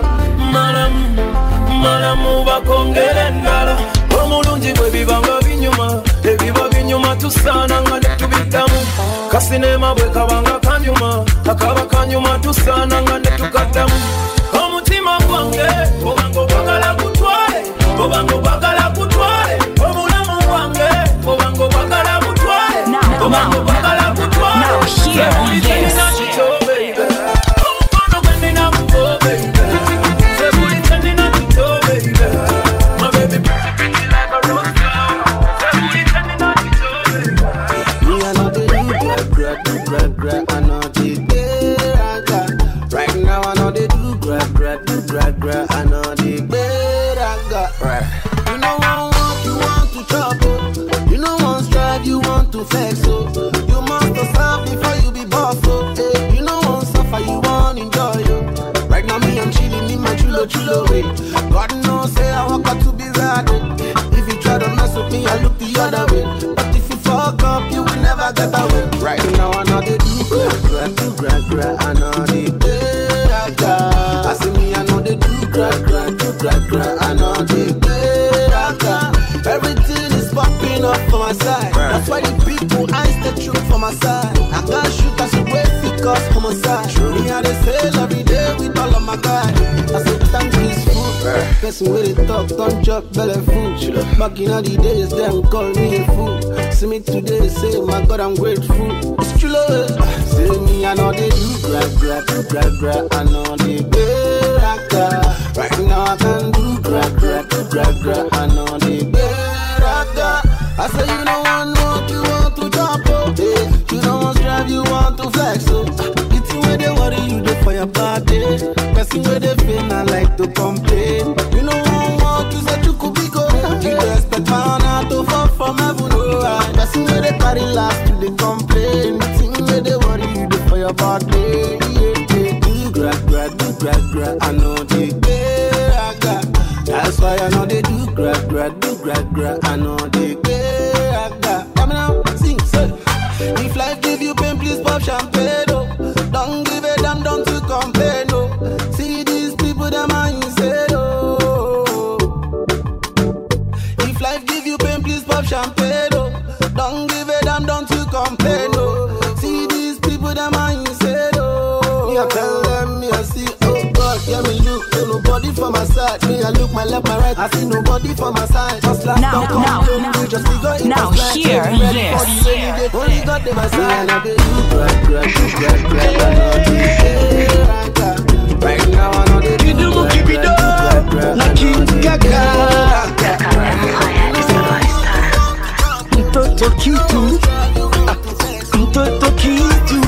malam, malam uva kongere ndala. Omulungi gwe bibanga binyuma, ebiba binyuma tusana nga ne tubitamu. Kasinema bwe kabanga kanyuma, akaba kanyuma tusana nga ne tukatamu. Omutima gwange obanga obagala kutwale, obanga obagala kutwale. Obulamu bwange obanga obagala kutwale, obanga obagala kutwale. Sebuli tendina chito baby. Omukono gwendina mugo baby. Sebuli tendina chito baby. My baby pretty pretty like a rose flower. Sebuli tendina chito baby. Me I know they do grab, grab, do grab, grab. I know they better. Right now I know they do grab, grab, do grab, grab. I know they better. Right. You know I want, you want to trouble. You know one strive, you want to flex. So you must serve before you be boss. So hey, you know one suffer, you want enjoy. Yo. Right now me I'm chilling in my chulo chulo way. God knows say I walk out to be right. If you try to mess with me, I look the other way. But if you fuck up, you will never get away. Right now I know they do grab, grab, do grab, grab. I know they better. I see me, I know they do grab, grab, do grab, grab. I know they better. Everything is popping up for my side. That's why the people eyes the truth for my side. I can't shoot as a way because homicide. Me I they say every day. person with a talk, don't chop belly food. Back in all the days, them call me a fool. See me today, say my God, I'm grateful. It's true, love. Say me, I know they do grab, grab, grab, grab. I know they better. Right now I can do grab, grab, grab, grab. I know they better. I say you don't want what you want to jump up. Hey, you don't want drive, you want to flex. So it's where they worry you do for your party. Person where they feel I like to complain. You know what you said you could be good. You expect my honor to fall from heaven. Right? Person where they carry last to the complain. The thing where they worry you do for your party. Yeah, yeah. Do grab, grab, do grab, grab. I know they better. That's why I know they do grab, grab, do grab, grab. I know they better. Come now, sing, say. If life give you pain, please pop champagne, oh. Don't give a damn, don't you complain, oh. See these people, them are insane, oh. If life give you pain, please pop champagne, oh. Don't give a damn, don't you complain, oh. See these people, them are insane, oh. Me I tell them, me I see, oh God, yeah me look, no nobody for my side. Me I look my left, my right, I see nobody for my side. Just like now, don't now, come, now, you just go in now, my hear this. Only God them my side, I be do grab, grab, grab, grab, I know the right now I know the do grab, grab, grab, na King Gaga. Mtoto kitu, mtoto kitu.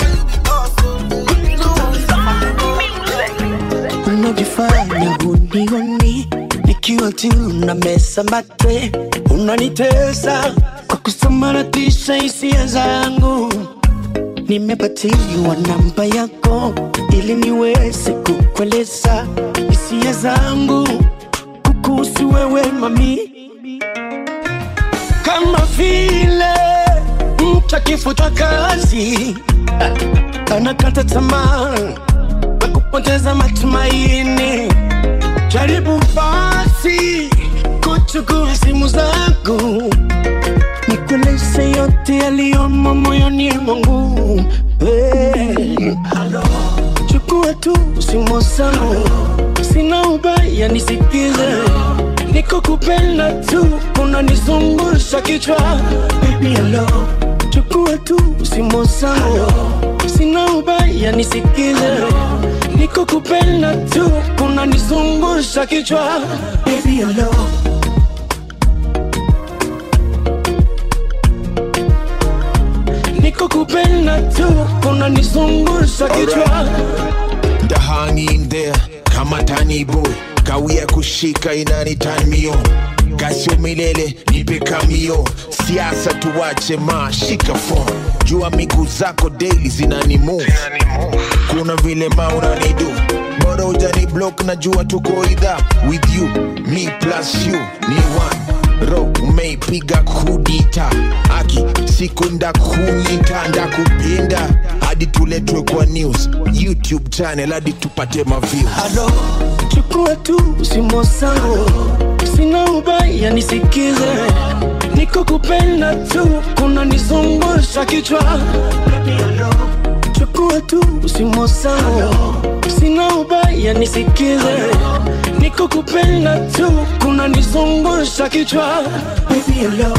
Unajifanya hunioni nikiwa tu na mesa mate, unanitesa kwa kusambaratisha hisia zangu. Nimepatiwa namba yako ili niweze kukueleza hisia zangu kukuhusu wewe mami. Kama vile mtu akifutwa kazi anakata tamaa na kupoteza matumaini. Jaribu basi kuchukua simu zangu nikueleze yote yaliyomo moyoni mwangu. Hey. Chukua tu simu zangu, sina ubaya nisikize. Niko kupenda tu, unanizungusha kichwa. Baby hello, chukua tu simu zangu, sina ubaya nisikize. Niko kupenda tu, unanizungusha kichwa. Baby hello. Niko kupenda tu, unanizungusha kichwa. The honey in there, kama tani boy. Kawia kushika inani turn me on. Kasio milele, nipe kamio. Siasa tuwache ma, shika phone. Jua miguu zako daily zinani move. Kuna vile ma unanidu. Bora ujani block na jua tuko idha. With you, me plus you, ni one. Ro, umeipiga kudita. Aki, siku nda kunyita, nda kupinda. Hadi tuletwe kwa news YouTube channel, hadi tupate ma views. Hello, chukua tu simu zangu, sina ubaya nisikize. Niko kupenda tu, unanizungusha kichwa. Chukua tu simu zangu, sina ubaya nisikize. Niko kupenda tu, unanizungusha kichwa. Baby hello.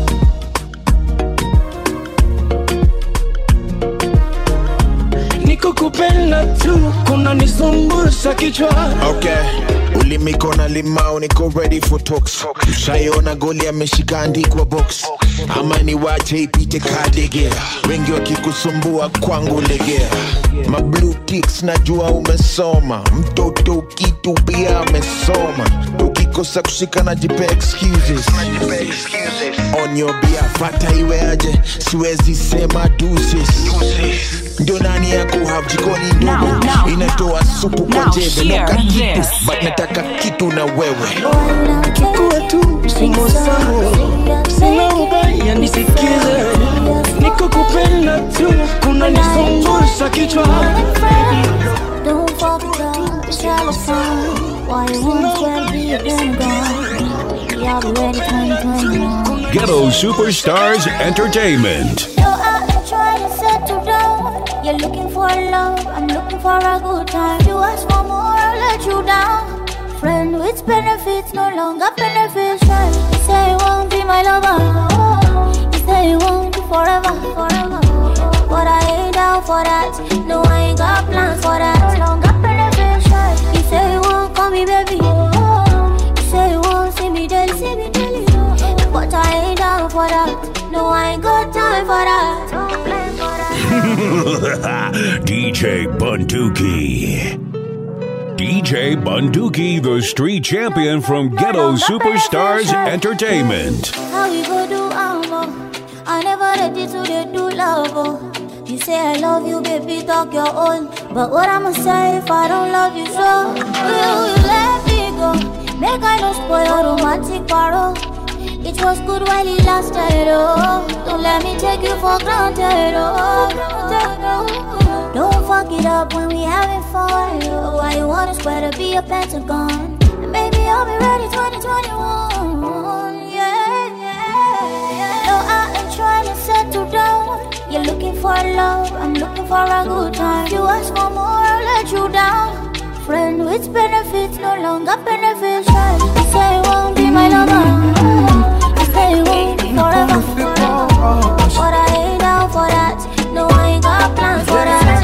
Niko kupenda tu, unanizungusha kichwa. Okay, ulimiko na limau, niko ready for talks. Ushaiona goli ameshika andikwa box. Ama ni wache ipite kadegea. Wengi wakikusumbua kwangu legea. Ma blue ticks najua umesoma. Mtoto kitu pia amesoma. Ukikosa kushika na jipe excuses. On your behalf, hata iwe aje, siwezi sema deuces. Ndio nani ya kuhave jikoni ndogo. Inatoa supu kwa jebe. Noka kitu, but nataka kitu na wewe. Chukua tu simu zangu, sina ubaya nisikize. Niko kupenda tu, unanizungusha kichwa. Don't fuck around, it's shallow fun. Why you won't swear be a damn gone. Y'all be ready twenty twenty-one. Ghetto Superstars Entertainment. So I'm trying to settle down. You're looking for love, I'm looking for a good time. You ask for more, I'll let you down. Friend with with benefits, no longer beneficial. You say you won't be my lover. You say you won't be forever, forever. But I ain't down for that. No, I ain't got plans for that. No longer beneficial. You say you won't call me baby. You say you won't see me daily, see me daily. But I ain't down for that. No, I ain't got time for that. Don't play for that. D J Bunduki. D J Bunduki, the street champion from Ghetto Superstars Entertainment. How you go do ammo? I never ready to they do love. Oh. You say I love you, baby, talk your own. But what I'ma say if I don't love you so? Will you let me go? Make I no spoil romantic parole. It was good while it lasted, oh. Don't let me take you for granted, oh. Don't fuck it up when we having fun, oh. Why you wanna swear to be a pentagon? And baby, I'll be ready twenty twenty-one, yeah, yeah, yeah. No, I ain't trying to settle down. You're looking for love, I'm looking for a good time. If you ask for more, I'll let you down. Friend with benefits, no longer beneficial. You say you won't be my lover. Say you won't be forever, forever. But I ain't down for that. No, I ain't got plans for that.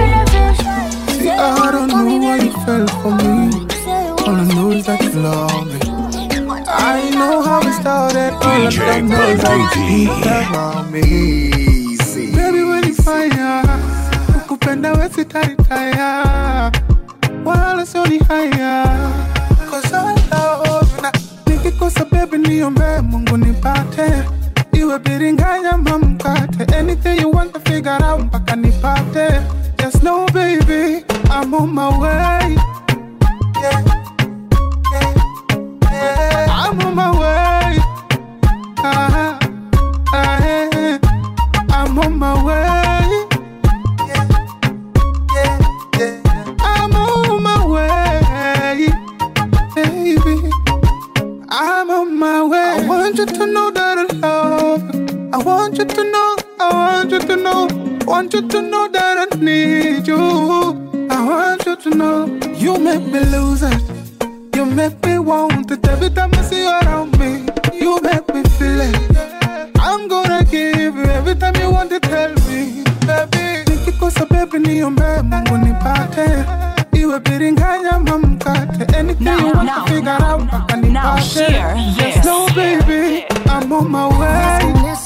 See, I don't know why you fell for me. All I know is that you love me. I know how it started. All I don't know is that you keep around me. See, baby, when you fire, ukupenda wesi taritaya. Wala soni haya. Cause I love you now. Nikikosa baby niombe Mungu nipate. Iwe biringanya mamkate. Anything you want to figure out mpaka nipate. Just know baby, I'm on my way. Yeah, yeah, yeah. I'm on my way. Uh-huh. Uh-huh. I'm on my way. Yeah, yeah, yeah. I'm on my way, baby. I'm on my way. I want you to know that I love you. I want you to know, I want you to know, I want you to know that I need you. I want you to know, you make me lose it. You make me want it every time I see you around me. You make me feel it. I'm gonna give you every time you want to tell me, baby. Nikikosa baby niombe Mungu nipate. Iwe biringanya mamkate. Anything now, you want now, to figure now, out mpaka nipate. Yes, no baby, I'm on my way.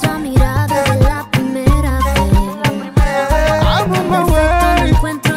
I'm on my way.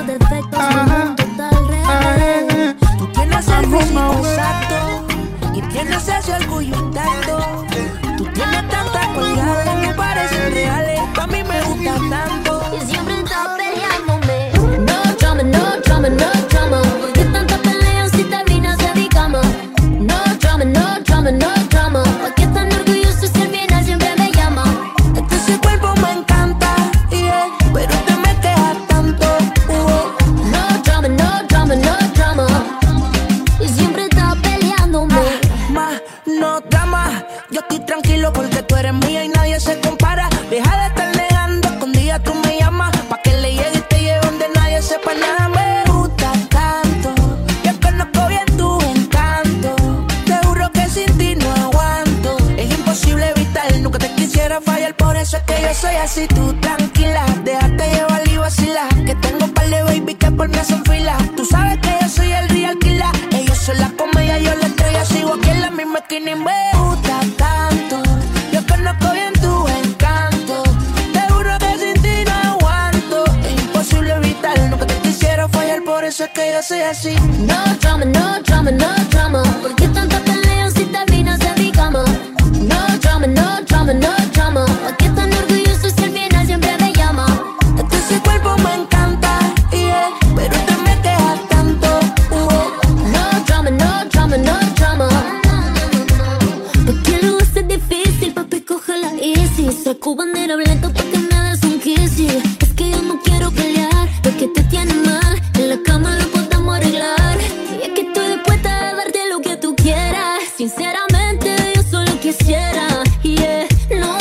Tú tienes el físico exacto y tienes ese orgullo intacto. Tú tienes tantas cualidades que parecen reales. A mí me gusta tanto. Y siempre estás peleándome. No drama, no drama, no drama. ¿Por qué tanta pelea si terminas de mi cama? No drama, no drama, no drama. ¿Por qué tan orgulloso si el final siempre me llama? Este ese cuerpo me encanta, yeah, pero te me quejas tanto. Uh-oh. No drama, no drama, no drama. Y siempre estás peleándome. Ma, ma, no drama. Yo estoy tranquilo porque tú eres mía y nadie se compara. Deja de estar negando, escondida tú me llamas. Pa' que le llegue y te lleve donde nadie sepa nada. Me gusta tanto, yo conozco bien tu encanto. Te juro que sin ti no aguanto. Es imposible evitar, nunca te quisiera fallar. Por eso es que yo soy así, tú tranquila. Déjate llevar y vacilar. Que tengo un par de baby que por mí hacen fila. Tú sabes que yo soy el real killer. Ellos son la comedia, yo la estrella. Sigo aquí en la misma esquina y me gusta tanto. Yo conozco bien tu encanto. Te juro que sin ti no aguanto. Es imposible evitar, nunca te quisiera fallar. Por eso es que yo soy así. No drama, no drama, no drama. ¿Por qué tanta pelea si terminas de mi cama? No drama, no drama, no drama. ¿Por qué tan orgulloso si al final siempre me llama? Este ese cuerpo me encanta, yeah, pero te me quejas tanto. Uh-oh. No drama, no drama, no drama. Porque lo hace difícil, papi, cógela easy. Saco bandera blanca pa' que me des un kiss. Es que yo no quiero pelear, lo que te tiene mal en la cama lo podemos arreglar. Y es que estoy dispuesta a darte lo que tú quieras. Sinceramente yo solo quisiera, yeah. No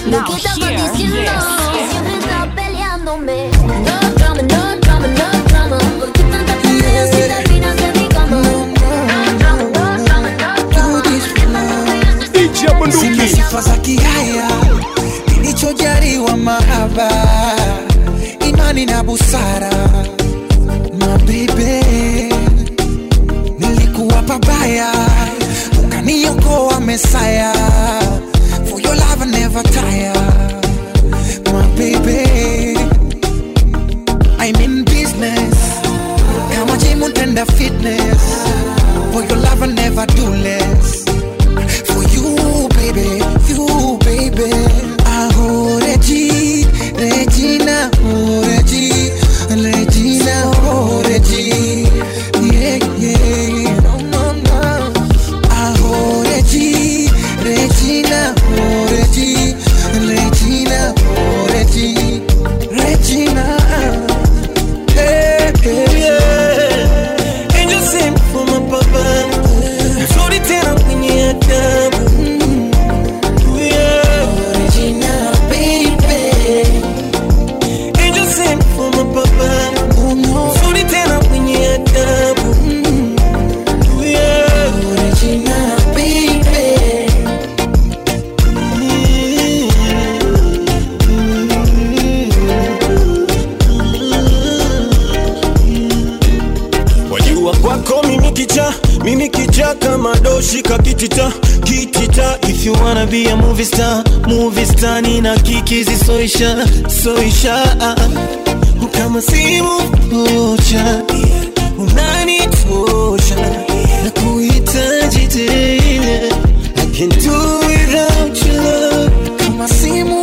Me quitas diciendo, siempre estás peleándome. No drama, no drama, no drama. ¿Por qué tanta pelea si terminas en mi cama? No drama, no drama, no drama. D J Bunduki. Sifa za kihaya nilichojaliwa mahaba, imani na busara. My baby, nilikuwa pabaya, ukaniokoa Messiah. For your love I never tire. My baby, I'm in business, kama gym and fitness. For your love I never do less. For you baby, you baby. Oh Regi, Regina, oh Regi, Regina, oh Regi. Yeah, yeah, no, no, no. Oh Regi, Regina, oh Regi, Regina, oh Regi, Regina. Hey, hey, yeah. Angel sing for my papa. Float it down when you're done. Mimi kija kama doshika kitita, kitita. If you wanna be a movie star, movie star nina kikizi soisha, soisha. Kama simu moja, unanitosha, na kuhitaji tena. I can't do without your love. Kama simu